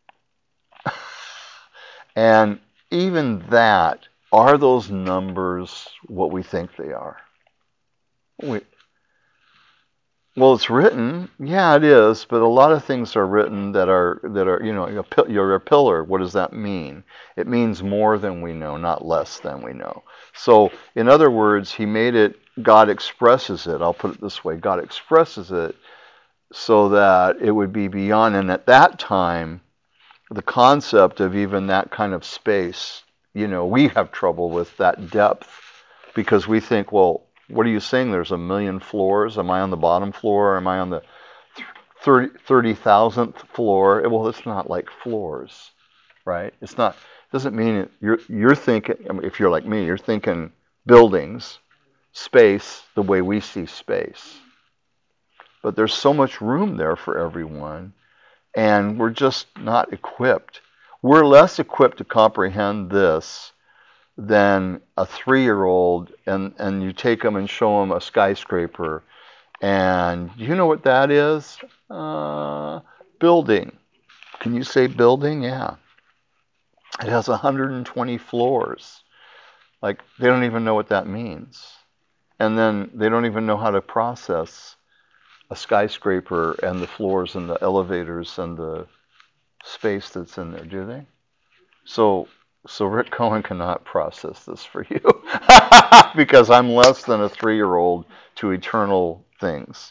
And even that, are those numbers what we think they are? We, well, it's written, yeah, it is, but a lot of things are written that are, that are, you know, you're a pillar. What does that mean? It means more than we know, not less than we know. So, in other words, he made it, God expresses it, I'll put it this way, God expresses it so that it would be beyond, and at that time, the concept of even that kind of space, you know, we have trouble with that depth because we think, well, what are you saying? There's a million floors. Am I on the bottom floor? Am I on the thirty thousandth floor? Well, it's not like floors, right? It's not, doesn't mean it, you're, you're thinking, I mean, if you're like me, you're thinking buildings, space, the way we see space. But there's so much room there for everyone. And we're just not equipped. We're less equipped to comprehend this than a three-year-old, and, and you take them and show them a skyscraper. And you know what that is? Uh, building. Can you say building? Yeah. It has one hundred twenty floors. Like, they don't even know what that means. And then they don't even know how to process a skyscraper and the floors and the elevators and the space that's in there, do they? So, so Rick Cohen cannot process this for you because I'm less than a three-year-old to eternal things.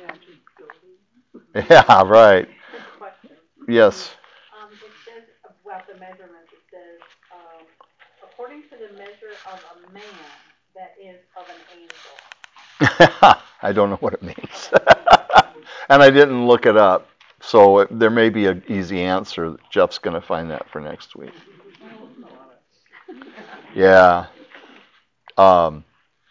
Yeah, right. Yes. Um, it says about the measurements. It says, um, according to the measure of a man, that is of an angel. I don't know what it means. And I didn't look it up. So it, there may be an easy answer. Jeff's going to find that for next week. Yeah. Um,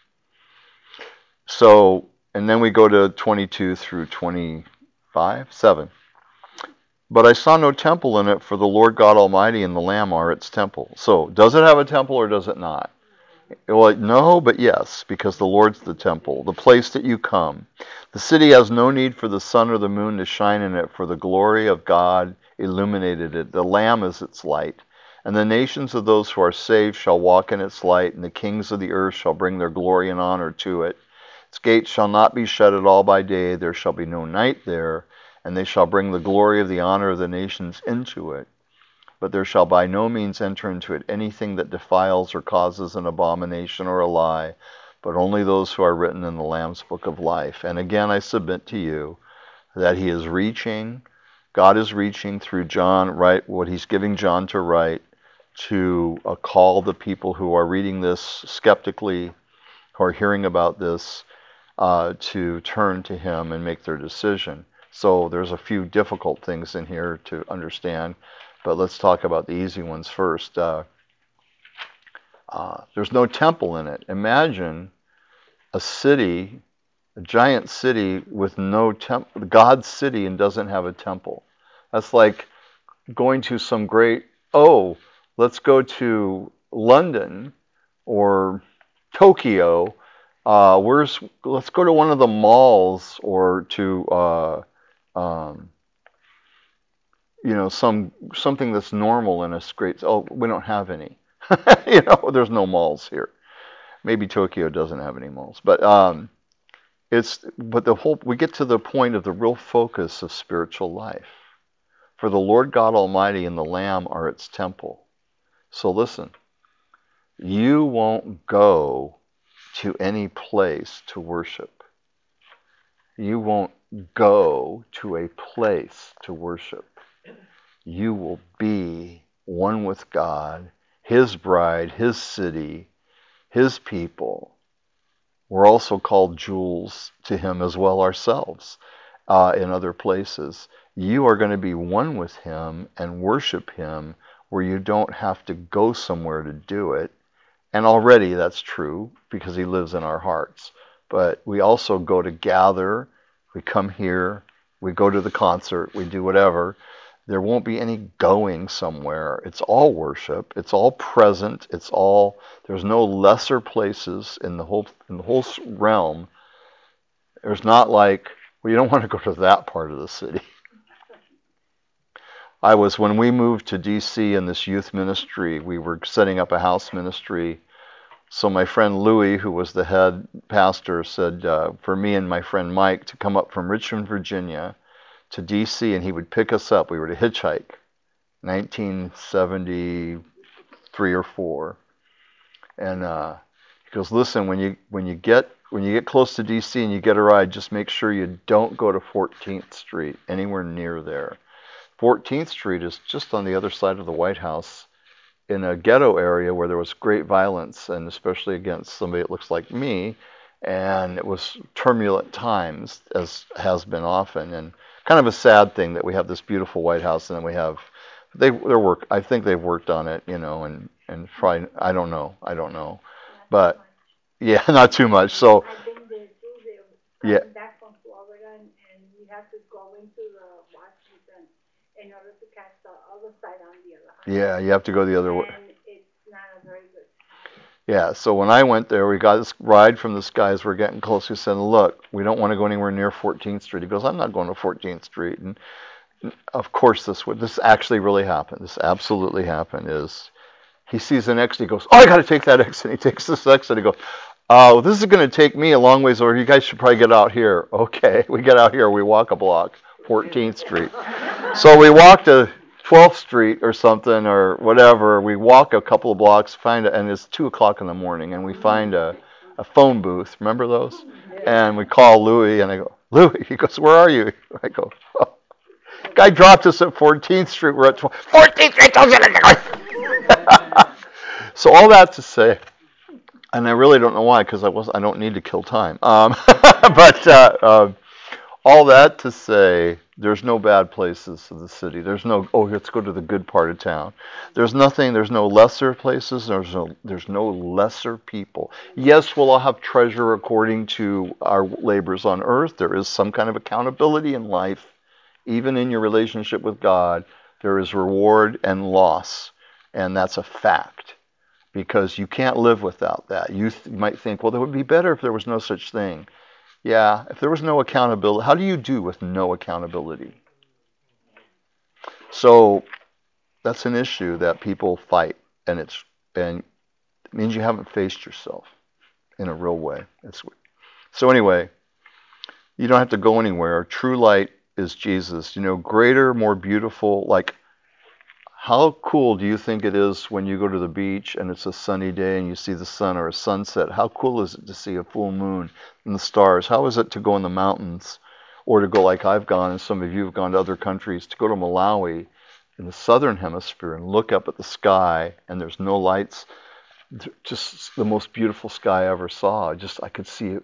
so, and then we go to twenty-two through twenty-five, seven. But I saw no temple in it, for the Lord God Almighty and the Lamb are its temple. So, does it have a temple or does it not? Well, no, but yes, because the Lord's the temple, the place that you come. The city has no need for the sun or the moon to shine in it, for the glory of God illuminated it. The Lamb is its light. And the nations of those who are saved shall walk in its light, and the kings of the earth shall bring their glory and honor to it. Its gates shall not be shut at all by day, there shall be no night there, and they shall bring the glory of the honor of the nations into it. But there shall by no means enter into it anything that defiles or causes an abomination or a lie, but only those who are written in the Lamb's book of life. And again, I submit to you that he is reaching, God is reaching through John, right, what he's giving John to write, to uh, call the people who are reading this skeptically, who are hearing about this, uh, to turn to him and make their decision. So there's a few difficult things in here to understand. But let's talk about the easy ones first. Uh, uh, there's no temple in it. Imagine a city, a giant city with no temple, God's city, and doesn't have a temple. That's like going to some great, oh, let's go to London or Tokyo. Uh, where's let's go to one of the malls or to uh, um, you know, some something that's normal in a great. Oh, we don't have any. You know, there's no malls here. Maybe Tokyo doesn't have any malls, but um, it's but the whole we get to the point of the real focus of spiritual life. For the Lord God Almighty and the Lamb are its temple. So listen, you won't go to any place to worship. You won't go to a place to worship. You will be one with God, his bride, his city, his people. We're also called jewels to him as well ourselves uh, in other places. You are going to be one with him and worship him where you don't have to go somewhere to do it. And already that's true because he lives in our hearts. But we also go to gather, we come here, we go to the concert, we do whatever. There won't be any going somewhere. It's all worship. It's all present. It's all, there's no lesser places in the whole in the whole realm. There's not like, well, you don't want to go to that part of the city. I was, when we moved to D C in this youth ministry, we were setting up a house ministry. So my friend Louis, who was the head pastor, said uh, for me and my friend Mike to come up from Richmond, Virginia, to D C, and he would pick us up. We were to hitchhike, nineteen seventy-three or four. And uh, he goes, listen, when you when you get when you get close to D C and you get a ride, just make sure you don't go to fourteenth Street, anywhere near there. fourteenth Street is just on the other side of the White House, in a ghetto area where there was great violence, and especially against somebody that looks like me. And it was turbulent times, as has been often, and kind of a sad thing that we have this beautiful White House, and then we have they their work. I think they've worked on it, you know, and and try. I don't know, I don't know, but yeah, not too much. So I've been there too. yeah, Coming back from Florida, and, and we have to go into the Washington in order to catch the other side on the other highway. yeah, you have to go the other way. And it's not a very good time. Yeah, so when I went there, we got this ride from this guy as we're getting close. We said, look, we don't want to go anywhere near fourteenth Street. He goes, I'm not going to fourteenth Street. And of course, this would this actually really happened. This absolutely happened. Is he sees an exit, he goes, oh, I got to take that exit. He takes this exit. He goes, oh, this is going to take me a long ways over. You guys should probably get out here. Okay, we get out here. We walk a block, fourteenth Street. So we walk to twelfth Street or something or whatever. We walk a couple of blocks, find it, and it's two o'clock in the morning, and we find a, a phone booth. Remember those? And we call Louis, and I go, Louis. He goes, where are you? I go, oh. Guy dropped us at fourteenth Street. We're at fourteenth Street. So all that to say, and I really don't know why, because I was I don't need to kill time. Um, but uh, uh, all that to say, There's no bad places of the city. There's no, oh, let's go to the good part of town. There's nothing, there's no lesser places. There's no, there's no lesser people. Yes, we'll all have treasure according to our labors on earth. There is some kind of accountability in life. Even in your relationship with God, there is reward and loss. And that's a fact. Because you can't live without that. You, th- you might think, well, it would be better if there was no such thing. Yeah, if there was no accountability, how do you do with no accountability? So that's an issue that people fight, and it's and it means you haven't faced yourself in a real way. It's, so anyway, you don't have to go anywhere. True light is Jesus. You know, greater, more beautiful. Like, how cool do you think it is when you go to the beach and it's a sunny day and you see the sun or a sunset? How cool is it to see a full moon and the stars? How is it to go in the mountains, or to go like I've gone, and some of you have gone to other countries, to go to Malawi in the southern hemisphere and look up at the sky and there's no lights? Just the most beautiful sky I ever saw. Just I could see it,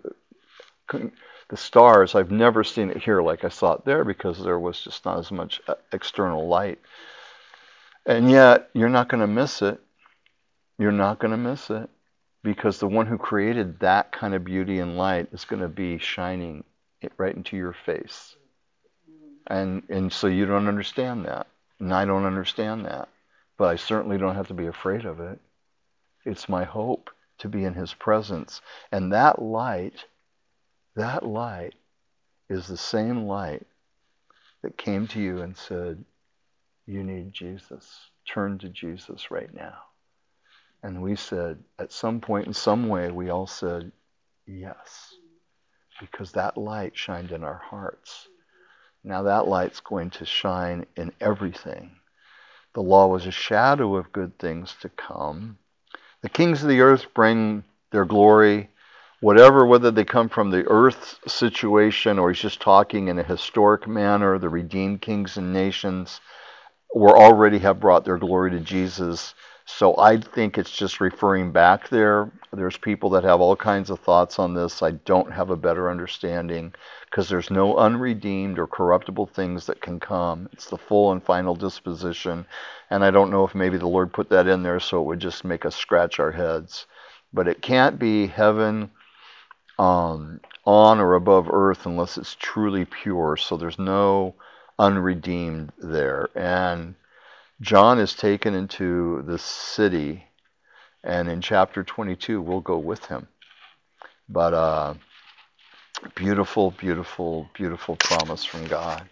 the stars. I've never seen it here like I saw it there, because there was just not as much external light. And yet, you're not going to miss it. You're not going to miss it, because the one who created that kind of beauty and light is going to be shining it right into your face. And and so you don't understand that. And I don't understand that. But I certainly don't have to be afraid of it. It's my hope to be in his presence. And that light, that light is the same light that came to you and said, you need Jesus. Turn to Jesus right now. And we said, at some point in some way, we all said, yes. Because that light shined in our hearts. Now that light's going to shine in everything. The law was a shadow of good things to come. The kings of the earth bring their glory, whatever, whether they come from the earth situation or he's just talking in a historic manner, the redeemed kings and nations or already have brought their glory to Jesus. So I think it's just referring back there. There's people that have all kinds of thoughts on this. I don't have a better understanding, because there's no unredeemed or corruptible things that can come. It's the full and final disposition. And I don't know if maybe the Lord put that in there so it would just make us scratch our heads. But it can't be heaven um, on or above earth unless it's truly pure. So there's no unredeemed there. And John is taken into the city, and in chapter twenty-two we'll go with him. But uh, beautiful, beautiful, beautiful promise from God.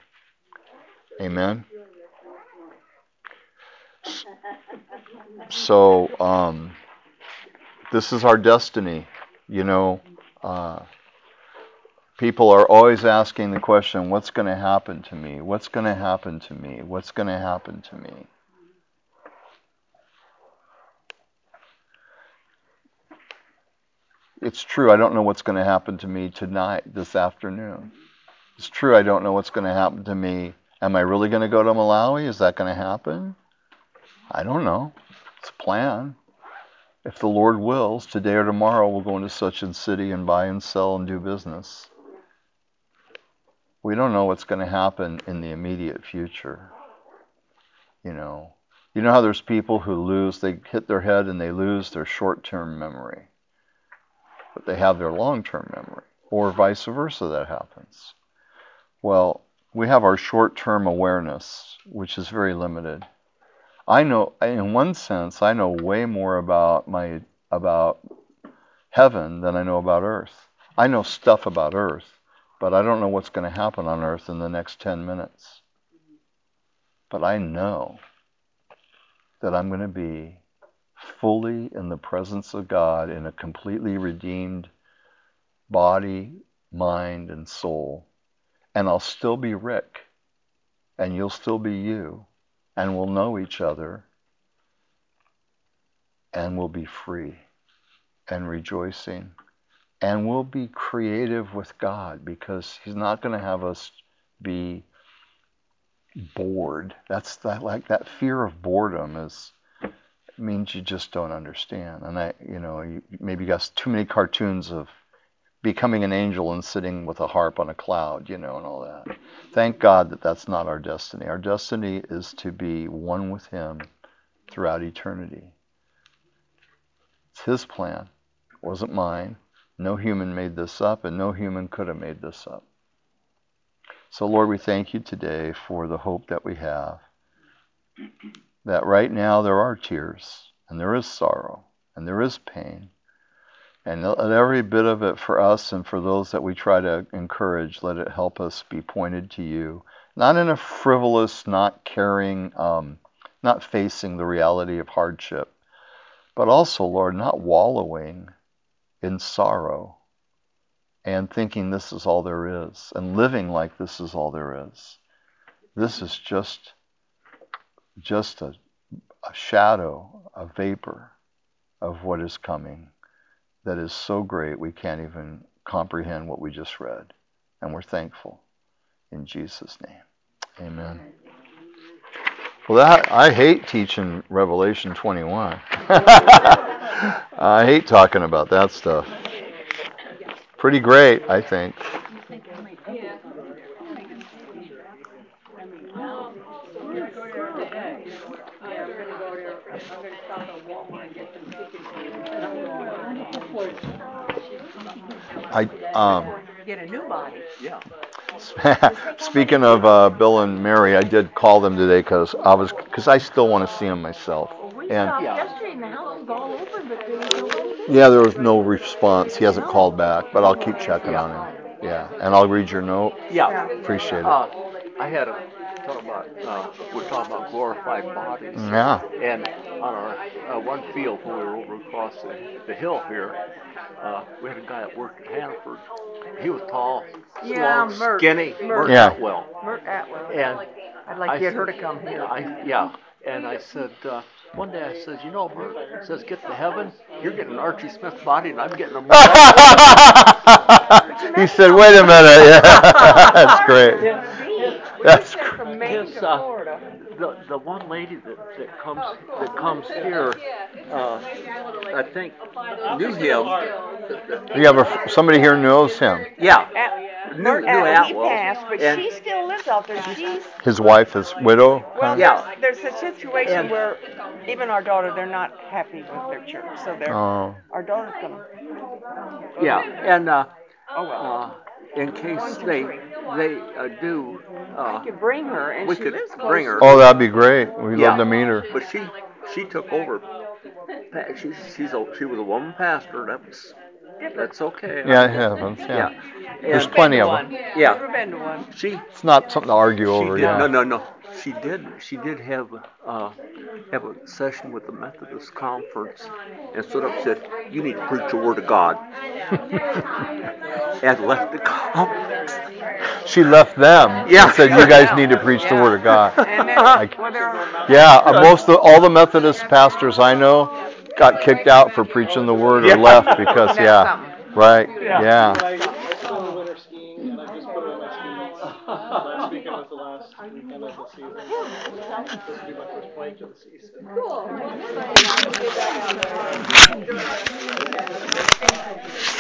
Amen. So um, this is our destiny. You know, uh, people are always asking the question, what's going to happen to me? What's going to happen to me? What's going to happen to me? It's true, I don't know what's going to happen to me tonight, this afternoon. It's true, I don't know what's going to happen to me. Am I really going to go to Malawi? Is that going to happen? I don't know. It's a plan. If the Lord wills, today or tomorrow we'll go into such a city and buy and sell and do business. We don't know what's going to happen in the immediate future. You know, you know how there's people who lose, they hit their head and they lose their short-term memory, but they have their long-term memory, or vice versa that happens. Well, we have our short-term awareness, which is very limited. I know, in one sense, I know way more about my about heaven than I know about earth. I know stuff about earth, but I don't know what's going to happen on earth in the next ten minutes. But I know that I'm going to be fully in the presence of God in a completely redeemed body, mind, and soul. And I'll still be Rick, and you'll still be you, and we'll know each other, and we'll be free and rejoicing, and we'll be creative with God, because he's not going to have us be bored. That's that, like that fear of boredom is means you just don't understand. And I, you know, you maybe got too many cartoons of becoming an angel and sitting with a harp on a cloud, you know, and all that. Thank God that that's not our destiny. Our destiny is to be one with Him throughout eternity. It's His plan. It wasn't mine. No human made this up, and no human could have made this up. So, Lord, we thank you today for the hope that we have, that right now there are tears, and there is sorrow, and there is pain. And let every bit of it for us and for those that we try to encourage, let it help us be pointed to you. Not in a frivolous, not caring, um, not facing the reality of hardship, but also, Lord, not wallowing in sorrow and thinking this is all there is and living like this is all there is. This is just, just a, a shadow, a vapor of what is coming. That is so great we can't even comprehend what we just read. And we're thankful. In Jesus' name. Amen. Well, that I hate teaching Revelation twenty-one. I hate talking about that stuff. Pretty great, I think. I um. Get a new body. Yeah. Speaking of uh, Bill and Mary, I did call them today because I was because I still want to see them myself. Well, we And stopped yesterday and the house was all open, but there was nobody there. yeah, there was no response. He hasn't called back, but I'll keep checking Yeah. on him. Yeah, and I'll read your note. Yeah. Appreciate it. Uh, I had a talk about uh, we're talking about glorified bodies. Yeah. And on our uh, one field when we were over across the, the hill here, uh, we had a guy that worked at Hannaford. He was tall, Yeah, slow, Mert. skinny, Mert. Mert Yeah. Atwell. Mert Atwell. And I'd like I to get her said- to come here. I, yeah. And I said, uh, one day I said, you know, Mert, it says, get to heaven, you're getting an Archie Smith body, and I'm getting a Mert. He said, wait a minute. Yeah. That's great. That's From great. Maine His, to uh, Florida. the the one lady that, that comes that comes here, uh, I think knew him. You have a, somebody here knows him. Yeah, At, knew, Mert knew Atwell, he Atwell. passed, but and, she still lives out there. She's His wife is widow. well. Yeah. There's, there's a situation And- where even our daughter, they're not happy with their church, so they're Oh. our daughter's gonna. yeah, and uh, Oh well. uh, in case One, two, they three. they uh, do, uh, I could bring her, and we she could lives close. bring her. Oh, that'd be great. We'd Yeah. love to meet her. But she she took over. Pa- She she's a, she was a woman pastor. That's that's okay. Yeah, it happens. Yeah. Yeah. There's And plenty of one. them. Yeah. Never been to one. she It's not something to argue She over. did Yeah. no no no. She did she did have uh, have a session with the Methodist conference and stood up and said, "You need to preach the word of God," and left the conference. She left them. Yeah. And said, you guys need to preach the word of God. And then, Like, well, they're, yeah, uh, most of all the Methodist pastors I know got kicked out for preaching the word or Yeah. left because, That's yeah, something. right, Yeah. yeah. I just went to winter skiing, and I just put away my skis. Last weekend was the last weekend of the season. This will be my first bike of the season.